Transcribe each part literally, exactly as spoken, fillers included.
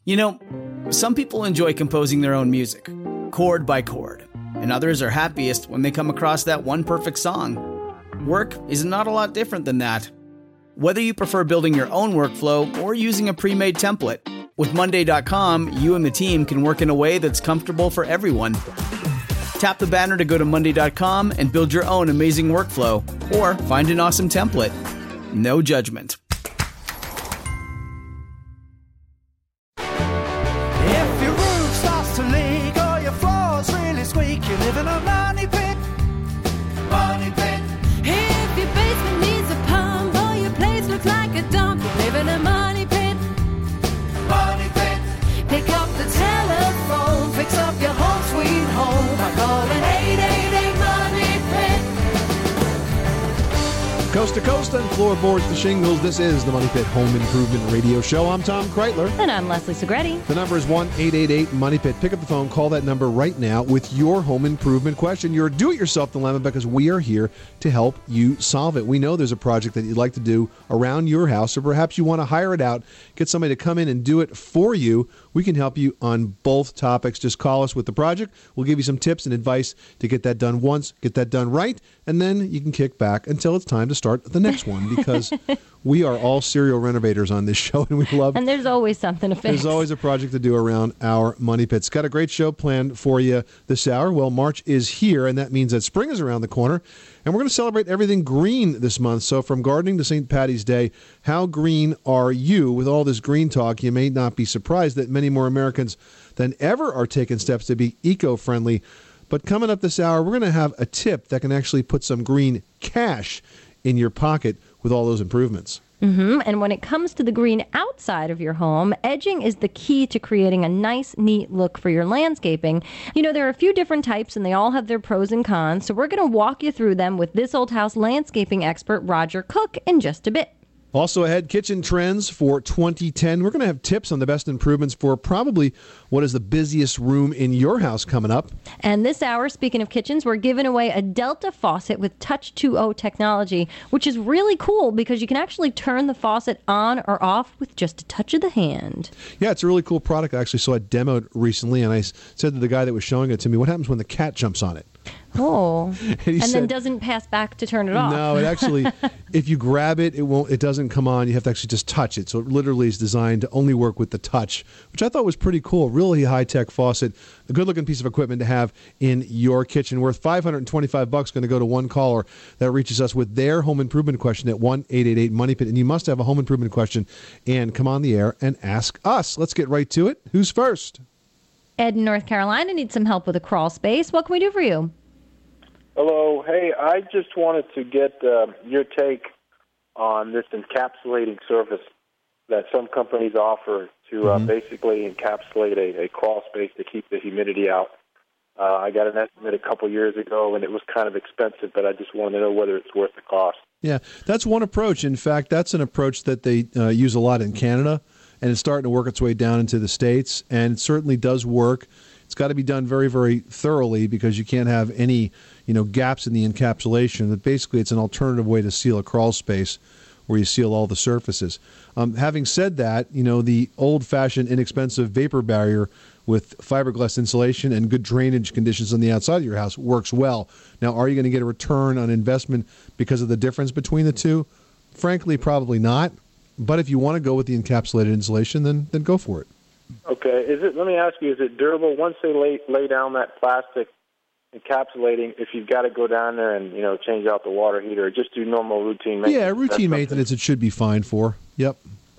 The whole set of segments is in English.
You know, some people enjoy composing their own music, chord by chord, and others are happiest when they come across that one perfect song. Work is not a lot different than that. Whether you prefer building your own workflow or using a pre-made template, with Monday dot com, you and the team can work in a way that's comfortable for everyone. Tap the banner to go to Monday dot com and build your own amazing workflow, or find an awesome template. No judgment. If your roof starts to leak or your floor's really squeak, you live in a money pit. Money pit. If your basement needs a pump or your place looks like a dump, you live in a money pit. Money pit. Pick up the telephone, fix up your home sweet home by calling eight eight eight money pit. Coast to coast and floorboards to shingles, this is the Money Pit Home Improvement Radio Show. I'm Tom Kreitler. And I'm Leslie Segretti. The number is one eight eight eight money pit. Pick up the phone, call that number right now with your home improvement question, your do-it-yourself dilemma, because we are here to help you solve it. We know there's a project that you'd like to do around your house, or perhaps you want to hire it out, get somebody to come in and do it for you. We can help you on both topics. Just call us with the project. We'll give you some tips and advice to get that done once, get that done right, and then you can kick back until it's time to start the next one, because we are all serial renovators on this show, and we love... And there's always something to fix. There's always a project to do around our money pits. Got a great show planned for you this hour. Well, March is here, and that means that spring is around the corner, and we're going to celebrate everything green this month. So from gardening to Saint Patty's Day, how green are you? With all this green talk, you may not be surprised that many more Americans than ever are taking steps to be eco-friendly. But coming up this hour, we're going to have a tip that can actually put some green cash in your pocket with all those improvements. Mm-hmm. And when it comes to the green outside of your home, edging is the key to creating a nice, neat look for your landscaping. You know, there are a few different types, and they all have their pros and cons, so we're going to walk you through them with This Old House landscaping expert Roger Cook in just a bit. Also ahead, kitchen trends for twenty ten. We're going to have tips on the best improvements for probably what is the busiest room in your house coming up. And this hour, speaking of kitchens, we're giving away a Delta faucet with Touch two point oh technology, which is really cool because you can actually turn the faucet on or off with just a touch of the hand. Yeah, it's a really cool product. I actually saw it demoed recently, and I said to the guy that was showing it to me, what happens when the cat jumps on it? Oh, and, and said, then doesn't pass back to turn it off. No, it actually, if you grab it, it won't. It doesn't come on. You have to actually just touch it. So it literally is designed to only work with the touch, which I thought was pretty cool. Really high-tech faucet, a good-looking piece of equipment to have in your kitchen. Worth five hundred twenty-five bucks. Going to go to one caller that reaches us with their home improvement question at one eight eight eight money pit. And you must have a home improvement question and come on the air and ask us. Let's get right to it. Who's first? Ed in North Carolina needs some help with a crawl space. What can we do for you? Hello. Hey, I just wanted to get uh, your take on this encapsulating surface that some companies offer to uh, mm-hmm. basically encapsulate a, a crawl space to keep the humidity out. Uh, I got an estimate a couple years ago, and it was kind of expensive, but I just wanted to know whether it's worth the cost. Yeah, that's one approach. In fact, that's an approach that they uh, use a lot in Canada, and it's starting to work its way down into the States, and it certainly does work. It's got to be done very, very thoroughly because you can't have any, you know, gaps in the encapsulation. But basically, it's an alternative way to seal a crawl space where you seal all the surfaces. Um, having said that, you know, the old-fashioned, inexpensive vapor barrier with fiberglass insulation and good drainage conditions on the outside of your house works well. Now, are you going to get a return on investment because of the difference between the two? Frankly, probably not. But if you want to go with the encapsulated insulation, then then go for it. Okay. Is it? Let me ask you: is it durable? Once they lay lay down that plastic encapsulating, if you've got to go down there and you know change out the water heater, or just do normal routine maintenance? Yeah, routine maintenance. It should be fine for. Yep.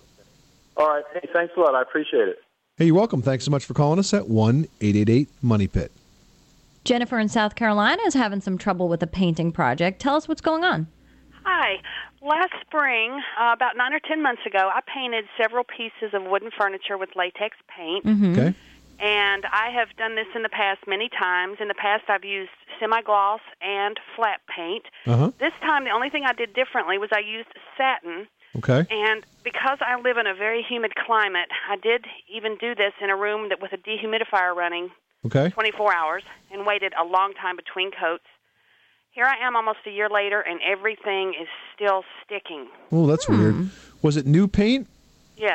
All right. Hey, thanks a lot. I appreciate it. Hey, you're welcome. Thanks so much for calling us at one eight eight eight money pit. Jennifer in South Carolina is having some trouble with a painting project. Tell us what's going on. Hi. Last spring, uh, about nine or ten months ago, I painted several pieces of wooden furniture with latex paint. Mm-hmm. Okay. And I have done this in the past many times. In the past, I've used semi-gloss and flat paint. Uh-huh. This time, the only thing I did differently was I used satin. Okay. And because I live in a very humid climate, I did even do this in a room that with a dehumidifier running okay. twenty-four hours and waited a long time between coats. Here I am almost a year later, and everything is still sticking. Oh, that's hmm. weird. Was it new paint? Yes.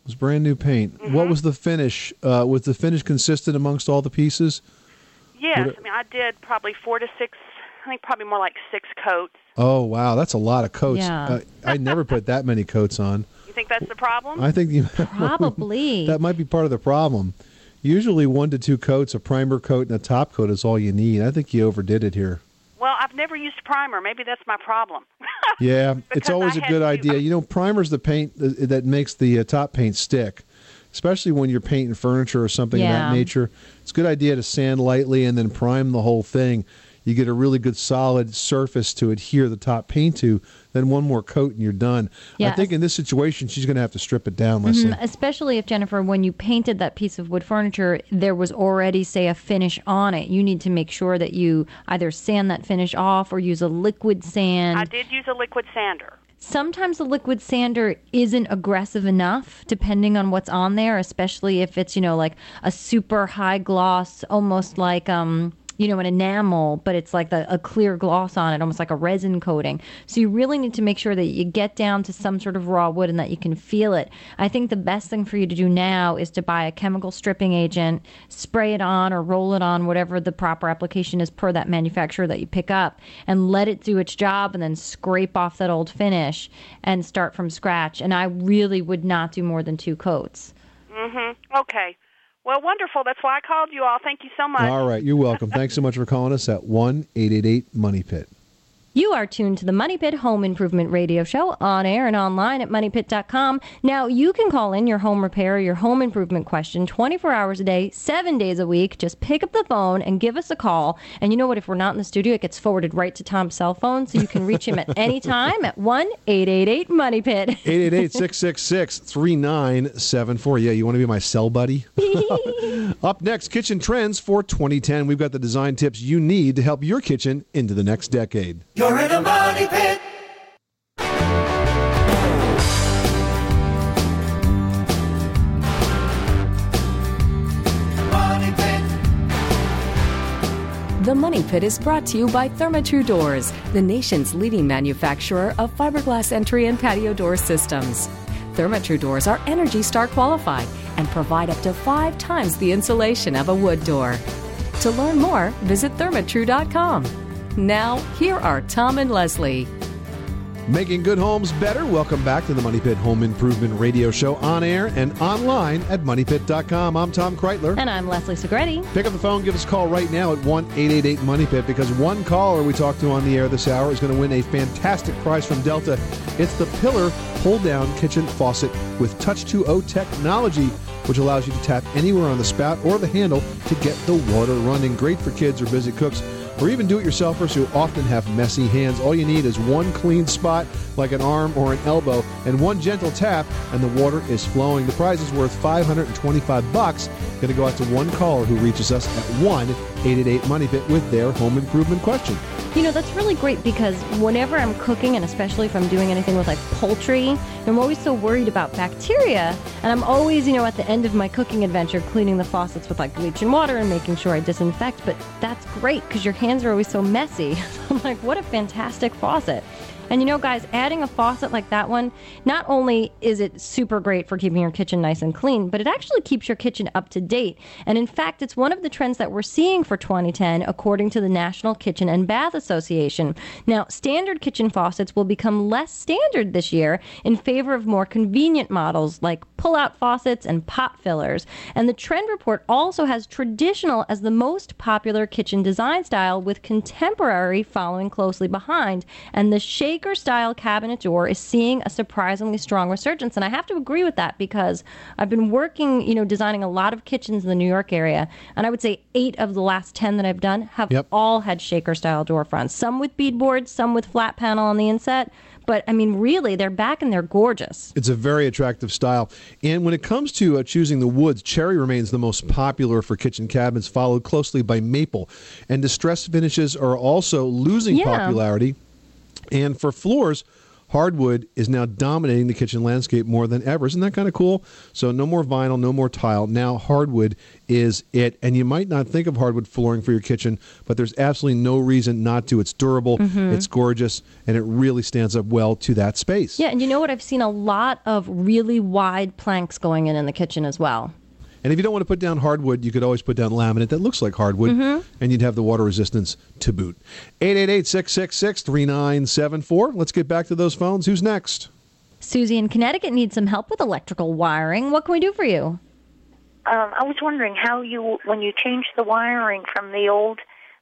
It was brand new paint. Mm-hmm. What was the finish? Uh, was the finish consistent amongst all the pieces? Yes, What- I mean, I did probably four to six, I think probably more like six coats. Oh, wow. That's a lot of coats. Yeah. Uh, I never put that many coats on. You think that's the problem? I think you, Probably. that might be part of the problem. Usually one to two coats, a primer coat and a top coat is all you need. I think you overdid it here. Well, I've never used primer. Maybe that's my problem. Yeah, it's Because always I a had good to- idea. You know, primer's the paint that, that makes the uh, top paint stick, especially when you're painting furniture or something of Yeah. that nature. It's a good idea to sand lightly and then prime the whole thing. You get a really good solid surface to adhere the top paint to, then one more coat and you're done. Yeah, I think in this situation, she's going to have to strip it down, Leslie. Mhm, especially if, Jennifer, when you painted that piece of wood furniture, there was already, say, a finish on it. You need to make sure that you either sand that finish off or use a liquid sand. I did use a liquid sander. Sometimes the liquid sander isn't aggressive enough, depending on what's on there, especially if it's, you know, like a super high gloss, almost like, um, you know, an enamel, but it's like the, a clear gloss on it, almost like a resin coating. So you really need to make sure that you get down to some sort of raw wood and that you can feel it. I think the best thing for you to do now is to buy a chemical stripping agent, spray it on or roll it on, whatever the proper application is per that manufacturer that you pick up, and let it do its job and then scrape off that old finish and start from scratch. And I really would not do more than two coats. Mm-hmm. Okay. Well, wonderful. That's why I called you all. Thank you so much. All right, you're welcome. Thanks so much for calling us at one eight eight eight money pit. You are tuned to the Money Pit Home Improvement Radio Show on air and online at money pit dot com. Now, you can call in your home repair, your home improvement question twenty-four hours a day, seven days a week. Just pick up the phone and give us a call. And you know what? If we're not in the studio, it gets forwarded right to Tom's cell phone, so you can reach him at any time at one eight eight eight money pit. eight eight eight, six six six, three nine seven four. Yeah, you want to be my cell buddy? Up next, kitchen trends for twenty ten. We've got the design tips you need to help your kitchen into the next decade. You're in a money pit. Money pit. The Money Pit is brought to you by Therma-Tru Doors, the nation's leading manufacturer of fiberglass entry and patio door systems. Therma-Tru Doors are Energy Star qualified and provide up to five times the insulation of a wood door. To learn more, visit thermatru dot com. Now, here are Tom and Leslie. Making good homes better. Welcome back to the Money Pit Home Improvement Radio Show on air and online at money pit dot com. I'm Tom Kreitler. And I'm Leslie Segretti. Pick up the phone, give us a call right now at one eight eight eight money pit because one caller we talked to on the air this hour is going to win a fantastic prize from Delta. It's the Pillar pull-down kitchen faucet with Touch two O technology, which allows you to tap anywhere on the spout or the handle to get the water running. Great for kids or busy cooks, or even do-it-yourselfers who often have messy hands. All you need is one clean spot, like an arm or an elbow, and one gentle tap, and the water is flowing. The prize is worth five hundred twenty-five bucks. Going to go out to one caller who reaches us at one eight eight eight money pit with their home improvement question. You know, that's really great because whenever I'm cooking, and especially if I'm doing anything with like poultry, I'm always so worried about bacteria. And I'm always, you know, at the end of my cooking adventure, cleaning the faucets with like bleach and water and making sure I disinfect. But that's great because your hands are always so messy. I'm like, what a fantastic faucet. And you know, guys, adding a faucet like that one, not only is it super great for keeping your kitchen nice and clean, but it actually keeps your kitchen up to date. And in fact, it's one of the trends that we're seeing for twenty ten, according to the National Kitchen and Bath Association. Now, standard kitchen faucets will become less standard this year in favor of more convenient models like pull-out faucets and pot fillers. And the trend report also has traditional as the most popular kitchen design style, with contemporary following closely behind. And the shape Shaker-style cabinet door is seeing a surprisingly strong resurgence, and I have to agree with that because I've been working, you know, designing a lot of kitchens in the New York area, and I would say eight of the last ten that I've done have Yep. all had Shaker-style door fronts. Some with beadboards, some with flat panel on the inset, but I mean, really, they're back and they're gorgeous. It's a very attractive style. And when it comes to uh, choosing the woods, cherry remains the most popular for kitchen cabinets, followed closely by maple. And distressed finishes are also losing Yeah. popularity. And for floors, hardwood is now dominating the kitchen landscape more than ever. Isn't that kind of cool? So no more vinyl, no more tile. Now hardwood is it. And you might not think of hardwood flooring for your kitchen, but there's absolutely no reason not to. It's durable, Mhm. it's gorgeous, and it really stands up well to that space. Yeah, and you know what? I've seen a lot of really wide planks going in in the kitchen as well. And if you don't want to put down hardwood, you could always put down laminate that looks like hardwood, Mhm. and you'd have the water resistance to boot. eight eight eight, six six six, three nine seven four. Let's get back to those phones. Who's next? Susie in Connecticut needs some help with electrical wiring. What can we do for you? Um, I was wondering how you, when you change the wiring from the old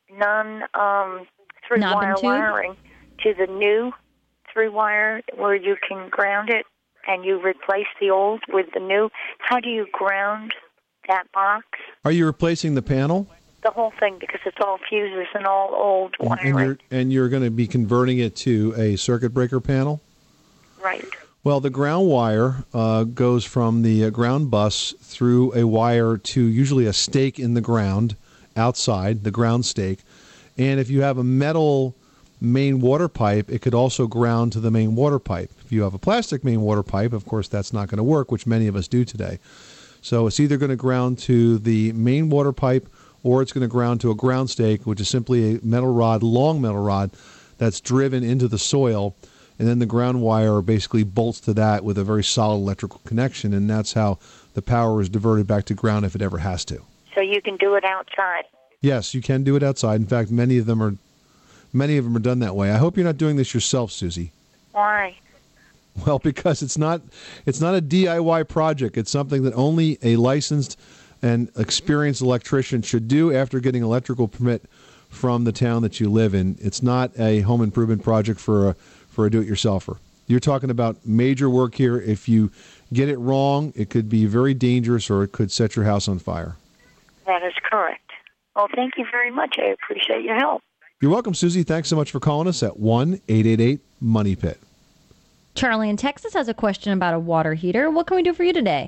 non um, through Knob and wire tube? wiring to the new through wire, where you can ground it and you replace the old with the new. How do you ground that box? Are you replacing the panel? The whole thing, because it's all fuses and all old And wiring. you're, and you're going to be converting it to a circuit breaker panel? Right. Well, the ground wire uh, goes from the uh, ground bus through a wire to usually a stake in the ground outside, the ground stake. And if you have a metal main water pipe, it could also ground to the main water pipe. If you have a plastic main water pipe, of course, that's not going to work, which many of us do today. So it's either going to ground to the main water pipe or it's going to ground to a ground stake, which is simply a metal rod, long metal rod, that's driven into the soil. And then the ground wire basically bolts to that with a very solid electrical connection, and that's how the power is diverted back to ground if it ever has to. So you can do it outside. Yes, you can do it outside. In fact, many of them are many of them are done that way. I hope you're not doing this yourself, Susie. Why? Well, because it's not it's not a D I Y project. It's something that only a licensed and experienced electrician should do after getting electrical permit from the town that you live in. It's not a home improvement project for a for a do-it-yourselfer. You're talking about major work here. If you get it wrong, it could be very dangerous or it could set your house on fire. That is correct. Well, thank you very much. I appreciate your help. You're welcome, Susie. Thanks so much for calling us at one eight eight eight money pit. Charlie in Texas has a question about a water heater. What can we do for you today?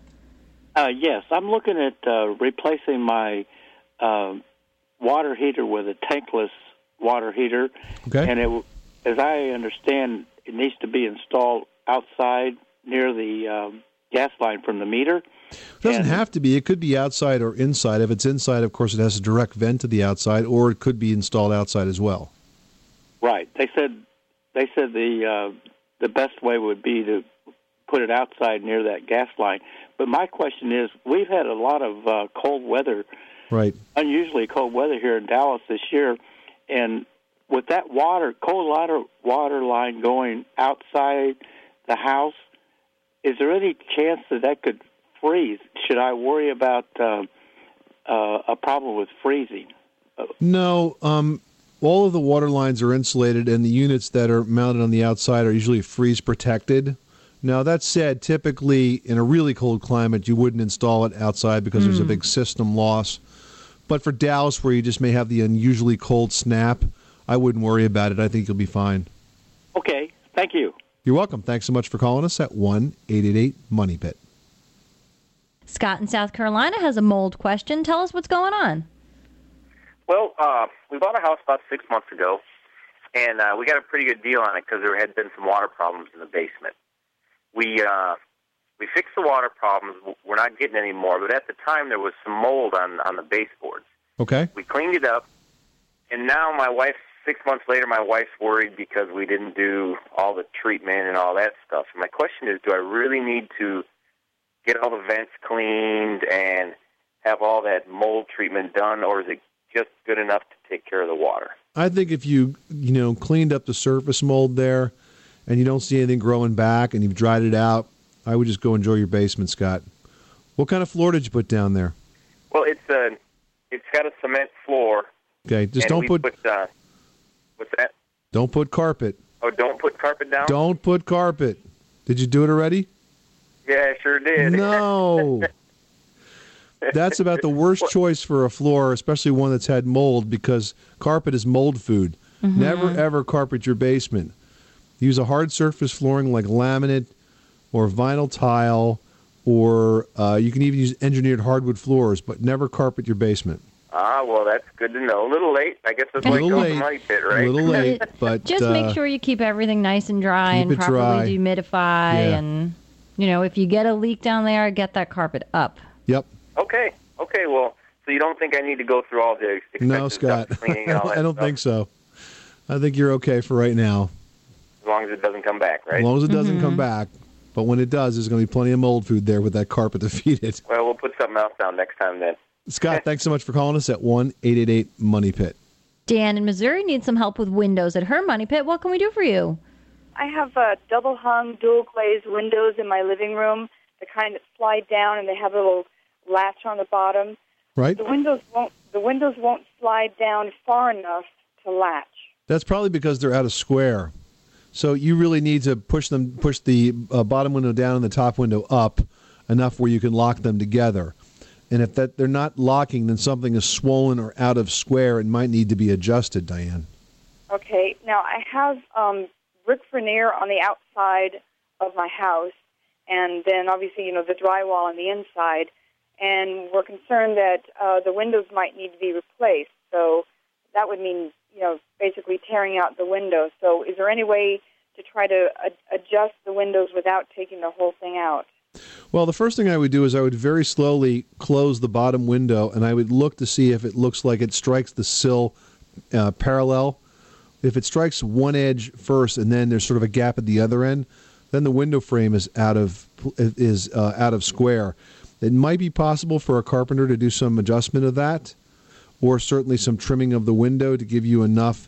Uh, yes, I'm looking at uh, replacing my uh, water heater with a tankless water heater. Okay. And it, as I understand, it needs to be installed outside near the um, gas line from the meter. It doesn't And- have to be. It could be outside or inside. If it's inside, of course, it has a direct vent to the outside, or it could be installed outside as well. Right. They said they said the uh, the best way would be to put it outside near that gas line. But my question is, we've had a lot of uh, cold weather, Right. unusually cold weather here in Dallas this year, and with that water, cold water water line going outside the house, is there any chance that that could freeze? Should I worry about uh, uh, a problem with freezing? No, um, all of the water lines are insulated, and the units that are mounted on the outside are usually freeze protected. Now, that said, typically in a really cold climate, you wouldn't install it outside because there's a Mm. big system loss. But for Dallas, where you just may have the unusually cold snap, I wouldn't worry about it. I think you'll be fine. Okay, thank you. You're welcome. Thanks so much for calling us at one eight eight eight money pit. Scott in South Carolina has a mold question. Tell us what's going on. Well, uh, we bought a house about six months ago, and uh, we got a pretty good deal on it because there had been some water problems in the basement. We uh, we fixed the water problems. We're not getting any more, but at the time there was some mold on, on the baseboards. Okay. We cleaned it up, and now my wife, six months later, my wife's worried because we didn't do all the treatment and all that stuff. My question is, do I really need to get all the vents cleaned and have all that mold treatment done, or is it just good enough to take care of the water? I think if you, you know, cleaned up the surface mold there and you don't see anything growing back and you've dried it out, I would just go enjoy your basement, Scott. What kind of floor did you put down there? Well, it's a, it's got a cement floor. Okay, just and don't we put, put uh, what's that? don't put carpet. Oh, don't put carpet down? Don't put carpet. Did you do it already? Yeah, I sure did. No. That's about the worst choice for a floor, especially one that's had mold, because carpet is mold food. Mhm. Never, ever carpet your basement. Use a hard surface flooring like laminate or vinyl tile, or uh, you can even use engineered hardwood floors, but never carpet your basement. Ah, well, that's good to know. A little late. I guess that's A why it little goes late. the money pit, right? A little late, but Just uh, make sure you keep everything nice and dry keep and it properly dry. dehumidify. Yeah. And, you know, if you get a leak down there, get that carpet up. Yep. Okay. Okay, well, so you don't think I need to go through all the expensive No, Scott. stuff, cleaning I and all don't, that I don't stuff, think so. I think you're okay for right now, as long as it doesn't come back, right? as long as it doesn't Mm-hmm. come back. But when it does, there's going to be plenty of mold food there with that carpet to feed it. Well, we'll put something else down next time then. Scott, thanks so much for calling us at one eight eight eight money pit. Dan in Missouri needs some help with windows at her money pit. What can we do for you? I have uh, double-hung, dual-glazed windows in my living room, the kind that slide down and they have a little latch on the bottom. Right. The windows won't. The windows won't slide down far enough to latch. That's probably because they're out of square. So you really need to push them, push the uh, bottom window down and the top window up enough where you can lock them together. And if that they're not locking, then something is swollen or out of square and might need to be adjusted, Diane. Okay. Now I have um, brick veneer on the outside of my house, and then obviously you know the drywall on the inside. And we're concerned that uh, the windows might need to be replaced. So that would mean, you know, basically tearing out the windows. So is there any way to try to ad- adjust the windows without taking the whole thing out? Well, the first thing I would do is I would very slowly close the bottom window, and I would look to see if it looks like it strikes the sill uh, parallel. If it strikes one edge first, and then there's sort of a gap at the other end, then the window frame is out of is uh, out of square. It might be possible for a carpenter to do some adjustment of that, or certainly some trimming of the window to give you enough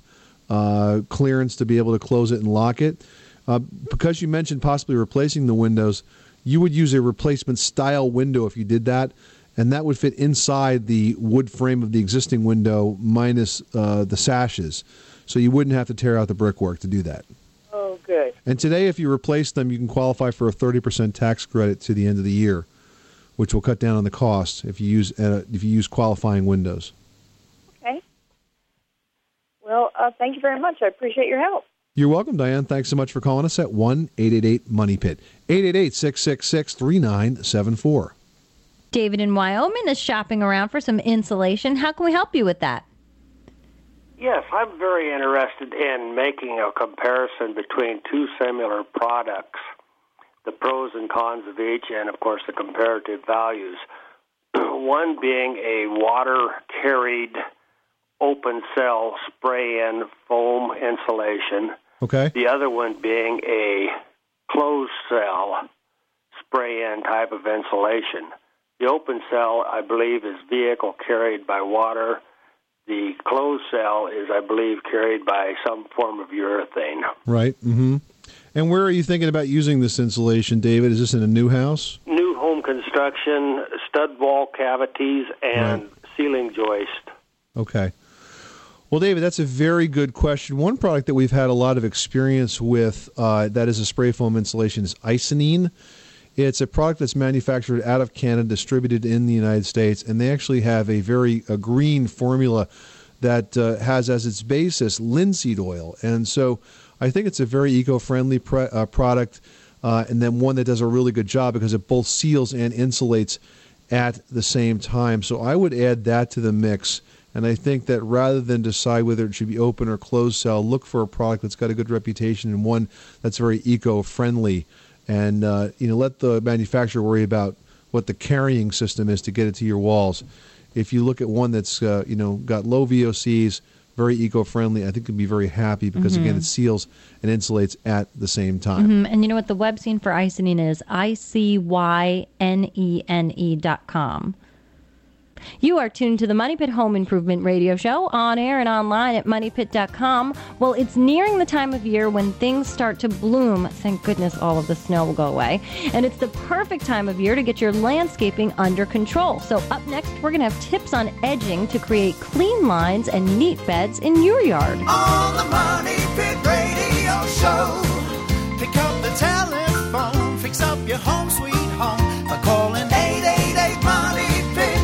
uh, clearance to be able to close it and lock it. Uh, because you mentioned possibly replacing the windows, you would use a replacement style window if you did that, and that would fit inside the wood frame of the existing window minus uh, the sashes. So you wouldn't have to tear out the brickwork to do that. Oh, good. And today, if you replace them, you can qualify for a thirty percent tax credit to the end of the year, which will cut down on the cost if you use uh, if you use qualifying windows. Okay. Well, uh, thank you very much. I appreciate your help. You're welcome, Diane. Thanks so much for calling us at one eight eight eight money pit. eight eight eight, six six six, three nine seven four. David in Wyoming is shopping around for some insulation. How can we help you with that? Yes, I'm very interested in making a comparison between two similar products, the pros and cons of each, and, of course, the comparative values. One being a water-carried open-cell spray-in foam insulation. Okay. The other one being a closed-cell spray-in type of insulation. The open-cell, I believe, is vehicle carried by water. The closed cell is, I believe, carried by some form of urethane. Right. Mm-hmm. And where are you thinking about using this insulation, David? Is this in a new house? New home construction, stud wall cavities, and Right. ceiling joist. Okay. Well, David, that's a very good question. One product that we've had a lot of experience with uh, that is a spray foam insulation is Icynene. It's a product that's manufactured out of Canada, distributed in the United States, and they actually have a very a green formula that uh, has as its basis linseed oil. And so I think it's a very eco-friendly pre- uh, product, uh, and then one that does a really good job because it both seals and insulates at the same time. So I would add that to the mix. And I think that rather than decide whether it should be open or closed cell, look for a product that's got a good reputation and one that's very eco-friendly. And uh, you know, let the manufacturer worry about what the carrying system is to get it to your walls. If you look at one that's uh, you know got low V O Cs, very eco-friendly, I think you'll be very happy because Mm-hmm. again, it seals and insulates at the same time. Mm-hmm. And you know what the web scene for Icynene is? I C Y N E N E dot com. You are tuned to the Money Pit Home Improvement Radio Show, on air and online at money pit dot com. Well, it's nearing the time of year when things start to bloom. Thank goodness all of the snow will go away. And it's the perfect time of year to get your landscaping under control. So up next, we're going to have tips on edging to create clean lines and neat beds in your yard. On the Money Pit Radio Show, pick up the telephone, fix up your home sweet home by calling eight eight eight money pit.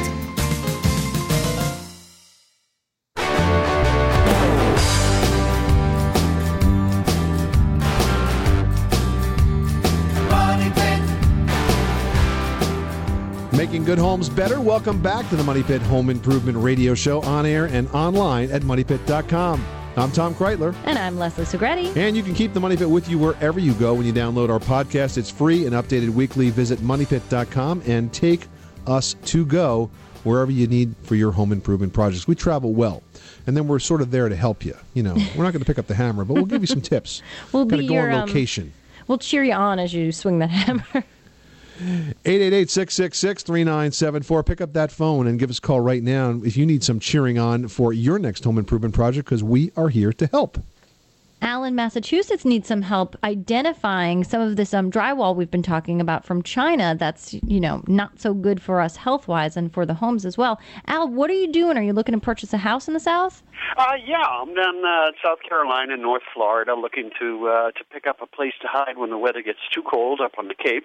Making good homes better. Welcome back to the Money Pit Home Improvement Radio Show, on air and online at money pit dot com. I'm Tom Kreitler. And I'm Leslie Segretti. And you can keep the Money Pit with you wherever you go when you download our podcast. It's free and updated weekly. Visit money pit dot com and take us to go wherever you need for your home improvement projects. We travel well, and then we're sort of there to help you. You know, we're not going to pick up the hammer, but we'll give you some tips. We'll kind be of go your, on um, location. We'll cheer you on as you swing that hammer. eight eight eight, six six six, three nine seven four. Pick up that phone and give us a call right now if you need some cheering on for your next home improvement project, because we are here to help. Al in Massachusetts needs some help identifying some of this um, drywall we've been talking about from China that's, you know, not so good for us health-wise and for the homes as well. Al, what are you doing? Are you looking to purchase a house in the South? Uh, yeah, I'm in uh, South Carolina and North Florida looking to uh, to pick up a place to hide when the weather gets too cold up on the Cape.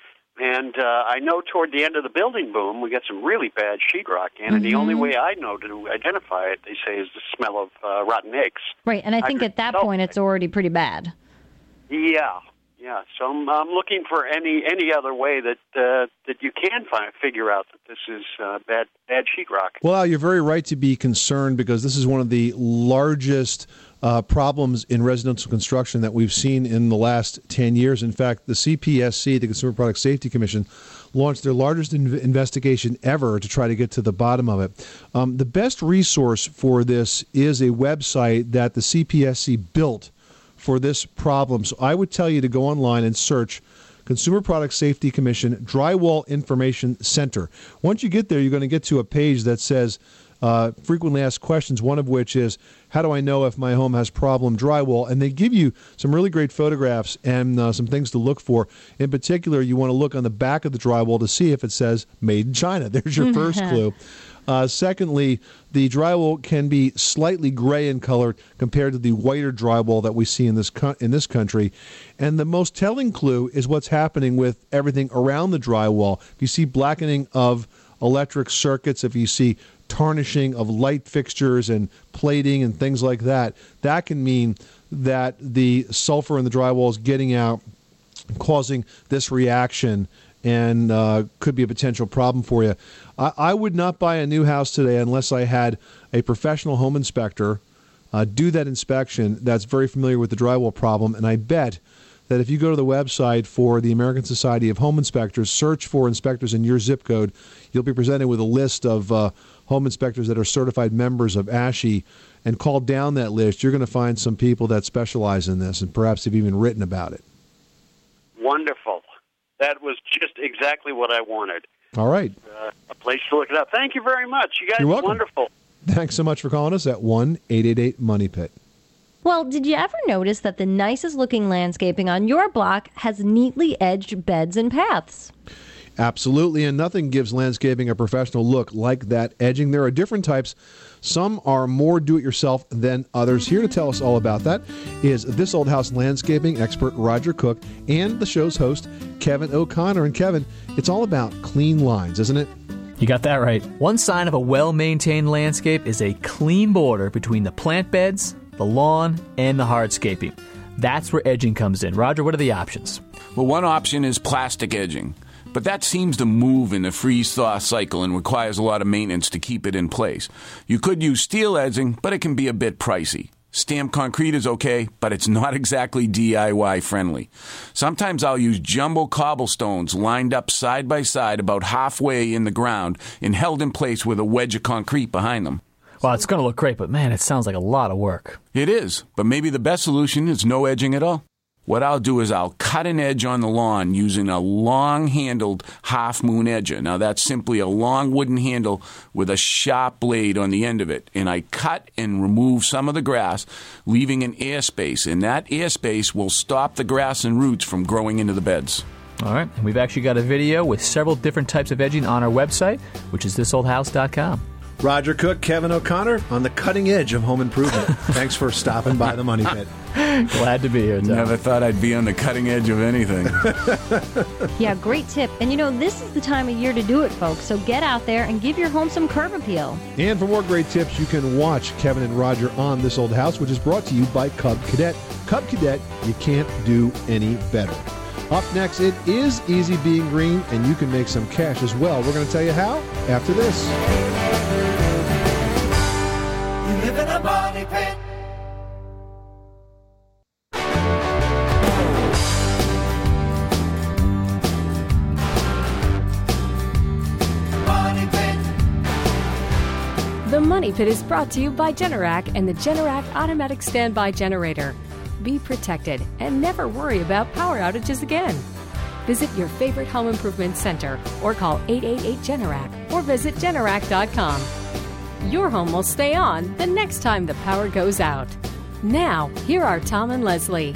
And uh, I know toward the end of the building boom, we get some really bad sheetrock in, mm-hmm. and the only way I know to identify it, they say, is the smell of uh, rotten eggs. Right, and I think at that point it's already pretty bad. Yeah, yeah. So I'm, I'm looking for any any other way that uh, that you can find figure out that this is uh, bad bad sheetrock. Well, Al, you're very right to be concerned, because this is one of the largest Uh, problems in residential construction that we've seen in the last ten years. In fact, the C P S C, the Consumer Product Safety Commission, launched their largest in- investigation ever to try to get to the bottom of it. Um, the best resource for this is a website that the C P S C built for this problem. So I would tell you to go online and search Consumer Product Safety Commission Drywall Information Center. Once you get there, you're going to get to a page that says Uh, frequently asked questions, one of which is, how do I know if my home has problem drywall? And they give you some really great photographs and uh, some things to look for. In particular, you want to look on the back of the drywall to see if it says made in China. There's your first clue. Uh, secondly, the drywall can be slightly gray in color compared to the whiter drywall that we see in this co- in this country. And the most telling clue is what's happening with everything around the drywall. If you see blackening of electric circuits, if you see tarnishing of light fixtures and plating and things like that, that can mean that the sulfur in the drywall is getting out, causing this reaction, and uh, could be a potential problem for you. I, I would not buy a new house today unless I had a professional home inspector uh, do that inspection that's very familiar with the drywall problem, and I bet that if you go to the website for the American Society of Home Inspectors, search for inspectors in your zip code, you'll be presented with a list of uh, home inspectors that are certified members of A S H I, and call down that list. You're going to find some people that specialize in this, and perhaps have even written about it. Wonderful. That was just exactly what I wanted. All right. Uh, a place to look it up. Thank you very much. You guys You're are welcome. wonderful. Thanks so much for calling us at one eight eight eight money pit. Well, did you ever notice that the nicest looking landscaping on your block has neatly edged beds and paths? Absolutely, and nothing gives landscaping a professional look like that edging. There are different types. Some are more do-it-yourself than others. Here to tell us all about that is This Old House landscaping expert Roger Cook and the show's host, Kevin O'Connor. And Kevin, it's all about clean lines, isn't it? You got that right. One sign of a well-maintained landscape is a clean border between the plant beds, the lawn, and the hardscaping. That's where edging comes in. Roger, what are the options? Well, one option is plastic edging, but that seems to move in the freeze-thaw cycle and requires a lot of maintenance to keep it in place. You could use steel edging, but it can be a bit pricey. Stamped concrete is okay, but it's not exactly D I Y friendly. Sometimes I'll use jumbo cobblestones lined up side by side about halfway in the ground and held in place with a wedge of concrete behind them. Well, it's going to look great, but man, it sounds like a lot of work. It is, but maybe the best solution is no edging at all. What I'll do is I'll cut an edge on the lawn using a long-handled half-moon edger. Now, that's simply a long wooden handle with a sharp blade on the end of it. And I cut and remove some of the grass, leaving an airspace. And that airspace will stop the grass and roots from growing into the beds. All right, and we've actually got a video with several different types of edging on our website, which is this old house dot com. Roger Cook, Kevin O'Connor, on the cutting edge of home improvement. Thanks for stopping by the Money Pit. Glad to be here, Tom. Never thought I'd be on the cutting edge of anything. Yeah, great tip. And you know, this is the time of year to do it, folks. So get out there and give your home some curb appeal. And for more great tips, you can watch Kevin and Roger on This Old House, which is brought to you by Cub Cadet. Cub Cadet, you can't do any better. Up next, it is easy being green, and you can make some cash as well. We're going to tell you how after this. You live in a money pit. Money pit. The Money Pit is brought to you by Generac and the Generac Automatic Standby Generator. Be protected and never worry about power outages again. Visit your favorite home improvement center or call eight eight eight Generac or visit Generac dot com. Your home will stay on the next time the power goes out. Now, here are Tom and Leslie.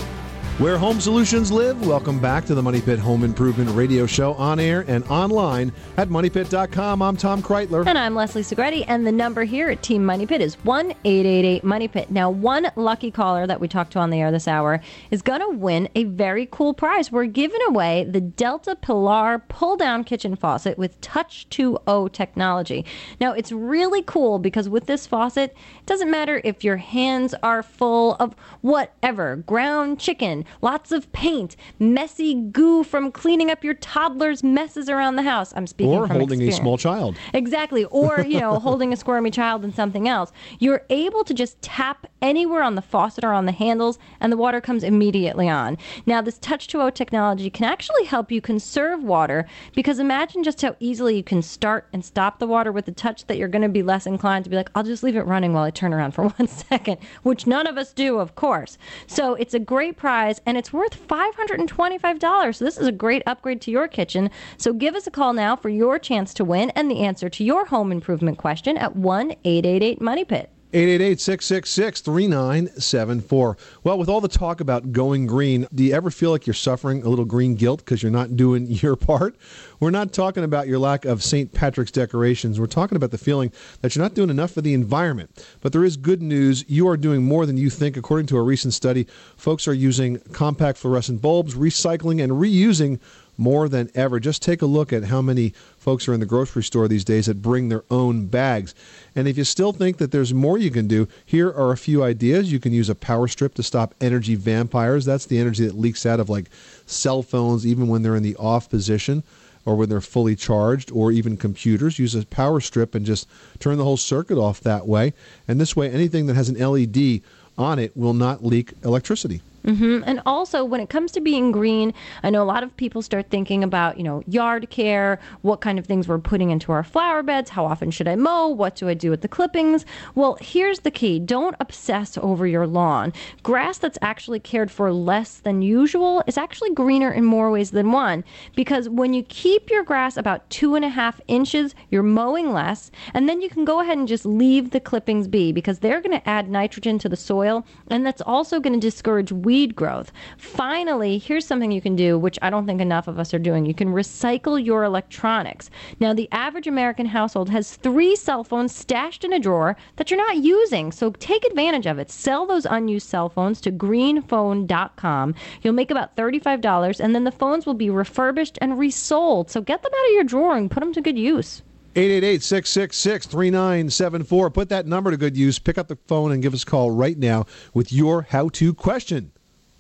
Where home solutions live, welcome back to the Money Pit Home Improvement Radio Show on air and online at money pit dot com. I'm Tom Kreitler. And I'm Leslie Segretti, and the number here at Team Money Pit is one eight eight eight Money Pit. Now, one lucky caller that we talked to on the air this hour is going to win a very cool prize. We're giving away the Delta Pilar pull-down kitchen faucet with Touch two O technology. Now, it's really cool because with this faucet, it doesn't matter if your hands are full of whatever, ground chicken, lots of paint, messy goo from cleaning up your toddler's messes around the house. I'm speaking or from holding experience. a small child. Exactly. Or, you know, holding a squirmy child and something else. You're able to just tap anywhere on the faucet or on the handles, and the water comes immediately on. Now, this Touch two O technology can actually help you conserve water, because imagine just how easily you can start and stop the water with the touch that you're going to be less inclined to be like, I'll just leave it running while I turn around for one second, which none of us do, of course. So it's a great prize, and it's worth five hundred twenty-five dollars. So this is a great upgrade to your kitchen. So give us a call now for your chance to win and the answer to your home improvement question at one eight eight eight Money Pit. eight eight eight, six six six, three nine seven four. Well, with all the talk about going green, do you ever feel like you're suffering a little green guilt because you're not doing your part? We're not talking about your lack of Saint Patrick's decorations. We're talking about the feeling that you're not doing enough for the environment. But there is good news. You are doing more than you think. According to a recent study, folks are using compact fluorescent bulbs, recycling, and reusing more than ever. Just take a look at how many folks are in the grocery store these days that bring their own bags. And if you still think that there's more you can do, here are a few ideas. You can use a power strip to stop energy vampires. That's the energy that leaks out of like cell phones, even when they're in the off position or when they're fully charged, or even computers. Use a power strip and just turn the whole circuit off that way. And this way, anything that has an L E D on it will not leak electricity. Mm-hmm. And also, when it comes to being green, I know a lot of people start thinking about, you know, yard care, what kind of things we're putting into our flower beds, how often should I mow, what do I do with the clippings? Well, here's the key. Don't obsess over your lawn. Grass that's actually cared for less than usual is actually greener in more ways than one, because when you keep your grass about two and a half inches, you're mowing less, and then you can go ahead and just leave the clippings be, because they're going to add nitrogen to the soil, and that's also going to discourage weeds weed growth. Finally, here's something you can do, which I don't think enough of us are doing. You can recycle your electronics. Now, the average American household has three cell phones stashed in a drawer that you're not using, so take advantage of it. Sell those unused cell phones to green phone dot com. You'll make about thirty-five dollars, and then the phones will be refurbished and resold. So get them out of your drawer and put them to good use. eight eight eight, six six six, three nine seven four. Put that number to good use. Pick up the phone and give us a call right now with your how-to question.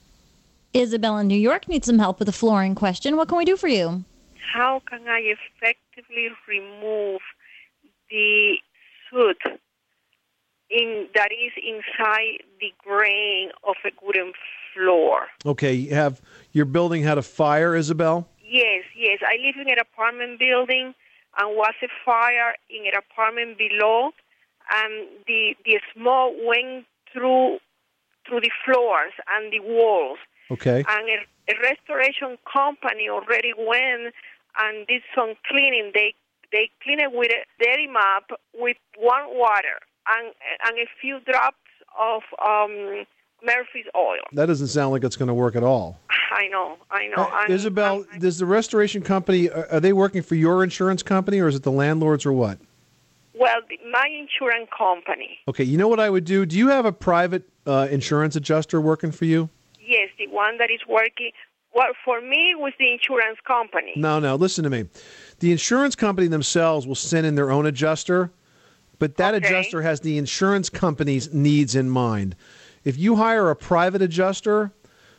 Isabel in New York needs some help with a flooring question. What can we do for you? How can I effectively remove the soot in, that is inside the grain of a wooden floor? Okay, you have your building had a fire, Isabel? Yes, yes. I live in an apartment building, and was a fire in an apartment below, and the the smoke went through through the floors and the walls. Okay. And a, a restoration company already went and did some cleaning. They they clean it with a dirty mop with warm water and and a few drops of um, Murphy's oil. That doesn't sound like it's going to work at all. I know, I know. Uh, and, Isabel, and, does the restoration company, are they working for your insurance company, or is it the landlords, or what? Well, the, my insurance company. Okay, you know what I would do? Do you have a private uh, insurance adjuster working for you? Yes, the one that is working. Well, for me, it was the insurance company. No, no, listen to me. The insurance company themselves will send in their own adjuster, but that okay. adjuster has the insurance company's needs in mind. If you hire a private adjuster,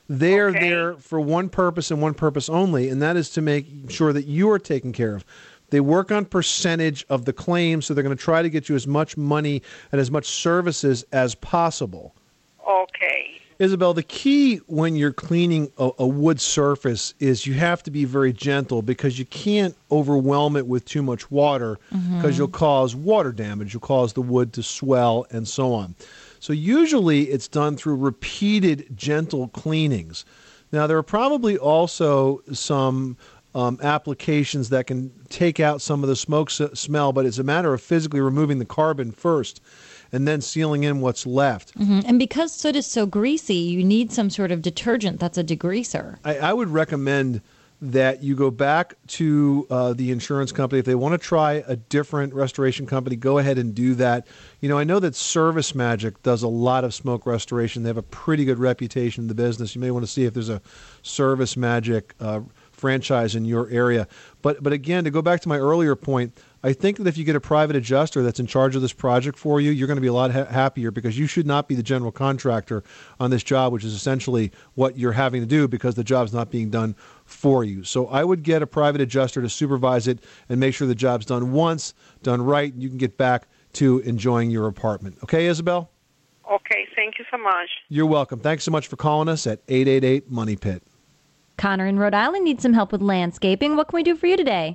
They're okay. there for one purpose and one purpose only, and that is to make sure that you are taken care of. They work on percentage of the claim, so they're going to try to get you as much money and as much services as possible. Okay. Isabel, the key when you're cleaning a, a wood surface is you have to be very gentle because you can't overwhelm it with too much water because mm-hmm. you'll cause water damage. You'll cause the wood to swell and so on. So usually it's done through repeated gentle cleanings. Now, there are probably also some um, applications that can take out some of the smoke s- smell, but it's a matter of physically removing the carbon first and then sealing in what's left. Mm-hmm. And because soot is so greasy, you need some sort of detergent that's a degreaser. I, I would recommend that you go back to uh, the insurance company. If they want to try a different restoration company, go ahead and do that. You know, I know that Service Magic does a lot of smoke restoration. They have a pretty good reputation in the business. You may want to see if there's a Service Magic uh, franchise in your area. But but again, to go back to my earlier point, I think that if you get a private adjuster that's in charge of this project for you, you're going to be a lot ha- happier because you should not be the general contractor on this job, which is essentially what you're having to do because the job's not being done for you. So I would get a private adjuster to supervise it and make sure the job's done once, done right, and you can get back to enjoying your apartment. Okay, Isabel? Okay, thank you so much. You're welcome. Thanks so much for calling us at eight eight eight, money pit. Connor in Rhode Island needs some help with landscaping. What can we do for you today?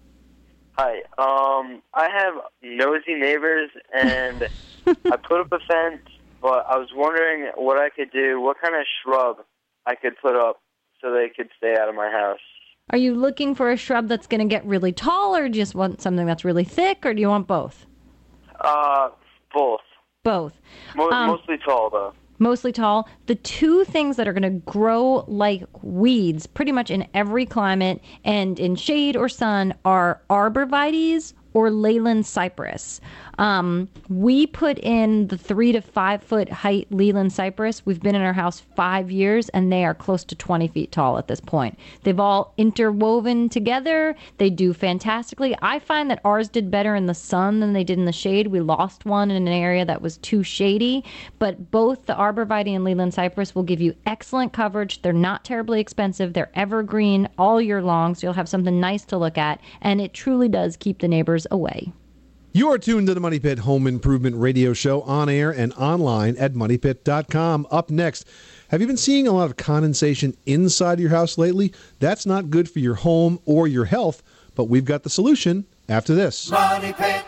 Hi. Um, I have nosy neighbors, and I put up a fence, but I was wondering what I could do, what kind of shrub I could put up so they could stay out of my house. Are you looking for a shrub that's going to get really tall, or just want something that's really thick, or do you want both? Uh, both. Both. Mo- um, mostly tall, though. Mostly tall. The two things that are going to grow like weeds pretty much in every climate and in shade or sun are arborvitaes or Leyland cypress. Um, we put in the three to five foot height Leyland cypress. We've been in our house five years and they are close to twenty feet tall at this point. They've all interwoven together. They do fantastically. I find that ours did better in the sun than they did in the shade. We lost one in an area that was too shady, but both the arborvitae and Leyland cypress will give you excellent coverage. They're not terribly expensive. They're evergreen all year long, so you'll have something nice to look at, and it truly does keep the neighbors away. You are tuned to the Money Pit Home Improvement Radio Show on air and online at money pit dot com. Up next, have you been seeing a lot of condensation inside your house lately? That's not good for your home or your health, but we've got the solution after this. Money Pit.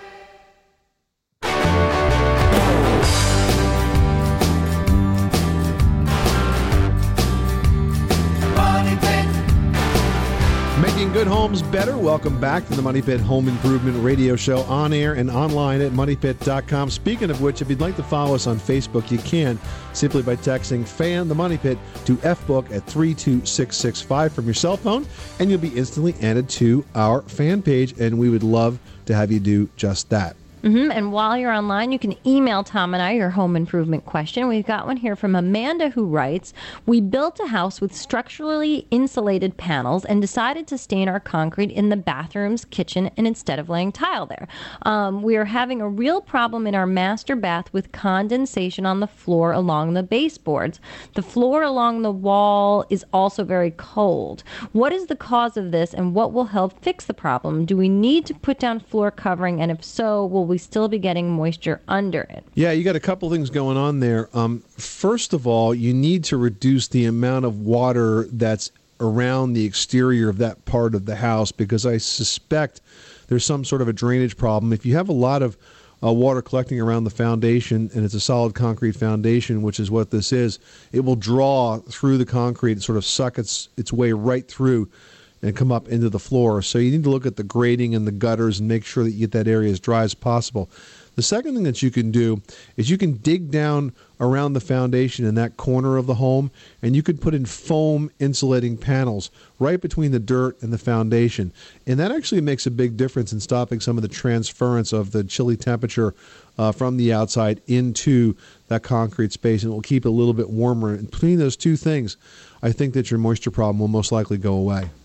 Making good homes better. Welcome back to the Money Pit Home Improvement Radio Show on air and online at money pit dot com. Speaking of which, if you'd like to follow us on Facebook, you can simply by texting FAN the Money Pit to F book at three two six six five from your cell phone, and you'll be instantly added to our fan page, and we would love to have you do just that. Mm-hmm. And while you're online, you can email Tom and I your home improvement question. We've got one here from Amanda who writes, we built a house with structurally insulated panels and decided to stain our concrete in the bathrooms, kitchen, and instead of laying tile there. Um, we are having a real problem in our master bath with condensation on the floor along the baseboards. The floor along the wall is also very cold. What is the cause of this, and what will help fix the problem? Do we need to put down floor covering, and if so, will we still be getting moisture under it? Yeah, you got a couple things going on there. Um, first of all, you need to reduce the amount of water that's around the exterior of that part of the house because I suspect there's some sort of a drainage problem. If you have a lot of uh, water collecting around the foundation and it's a solid concrete foundation, which is what this is, it will draw through the concrete and sort of suck its, its way right through and come up into the floor. So you need to look at the grading and the gutters and make sure that you get that area as dry as possible. The second thing that you can do is you can dig down around the foundation in that corner of the home, and you could put in foam insulating panels right between the dirt and the foundation. And that actually makes a big difference in stopping some of the transference of the chilly temperature uh, from the outside into that concrete space, and it will keep it a little bit warmer. And between those two things, I think that your moisture problem will most likely go away.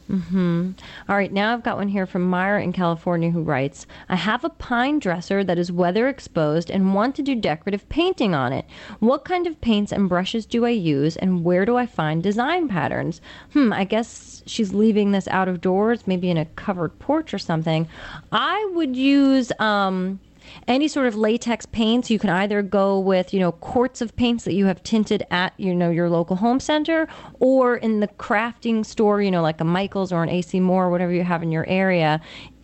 Mm-hmm. All right, now I've got one here from Myra in California who writes, I have a pine dresser that is weather exposed and want to do decorative painting on it. What kind of paints and brushes do I use, and where do I find design patterns? Hmm, I guess she's leaving this out of doors, maybe in a covered porch or something. I would use... um. Any sort of latex paints. You can either go with, you know, quarts of paints that you have tinted at, you know, your local home center, or in the crafting store, you know, like a Michael's or an A C Moore, whatever you have in your area.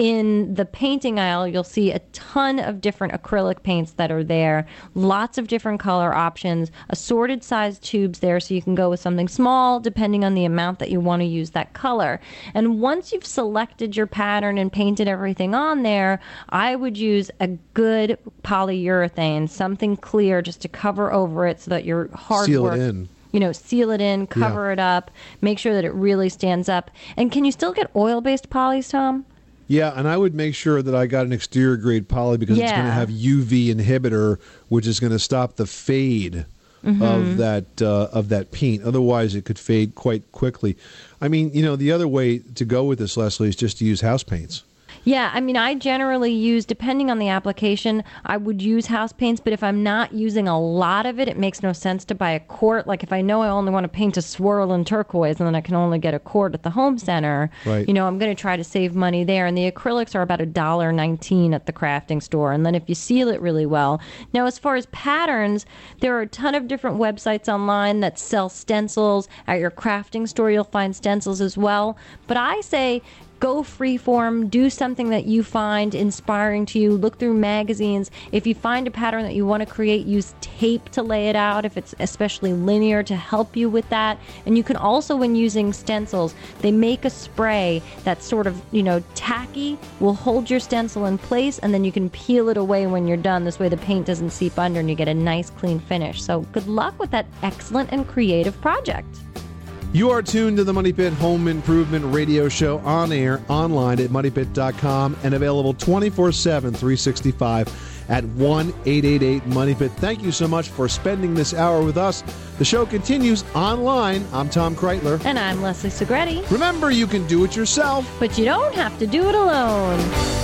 In the painting aisle, you'll see a ton of different acrylic paints that are there, lots of different color options, assorted size tubes there, so you can go with something small depending on the amount that you want to use that color. And once you've selected your pattern and painted everything on there, I would use a good polyurethane, something clear just to cover over it so that your hard Seal work, it in. you know, seal it in, cover Yeah. it up, make sure that it really stands up. And can you still get oil-based polys, Tom? Yeah, and I would make sure that I got an exterior grade poly because it's going to Yeah. have U V inhibitor, which is going to stop the fade Mhm. of that uh, of that paint. Otherwise, it could fade quite quickly. I mean, you know, the other way to go with this, Leslie, is just to use house paints. Yeah, I mean, I generally use, depending on the application, I would use house paints, but if I'm not using a lot of it, it makes no sense to buy a quart. Like if I know I only want to paint a swirl in turquoise and then I can only get a quart at the home center, Right. you know, I'm going to try to save money there. And the acrylics are about a dollar nineteen at the crafting store. And then if you seal it really well. Now, as far as patterns, there are a ton of different websites online that sell stencils. At your crafting store, you'll find stencils as well. But I say, go freeform, do something that you find inspiring to you, look through magazines. If you find a pattern that you want to create, use tape to lay it out, if it's especially linear, to help you with that. And you can also, when using stencils, they make a spray that's sort of, you know, tacky, will hold your stencil in place, and then you can peel it away when you're done. This way the paint doesn't seep under and you get a nice clean finish. So good luck with that excellent and creative project. You are tuned to the Money Pit Home Improvement Radio Show, on air, online at money pit dot com, and available twenty-four seven, three sixty-five at one eight eight eight money pit. Thank you so much for spending this hour with us. The show continues online. I'm Tom Kreitler. And I'm Leslie Segretti. Remember, you can do it yourself, but you don't have to do it alone.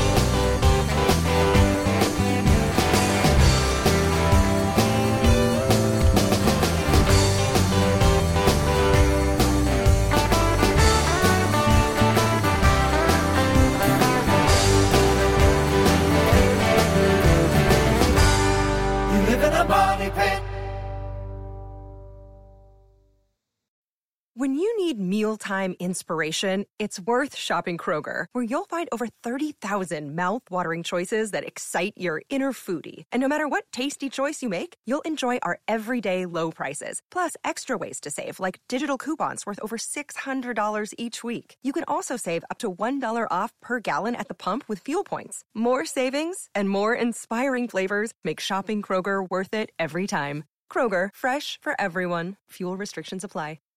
When you need mealtime inspiration, it's worth shopping Kroger, where you'll find over thirty thousand mouth-watering choices that excite your inner foodie. And no matter what tasty choice you make, you'll enjoy our everyday low prices, plus extra ways to save, like digital coupons worth over six hundred dollars each week. You can also save up to one dollar off per gallon at the pump with fuel points. More savings and more inspiring flavors make shopping Kroger worth it every time. Kroger, fresh for everyone. Fuel restrictions apply.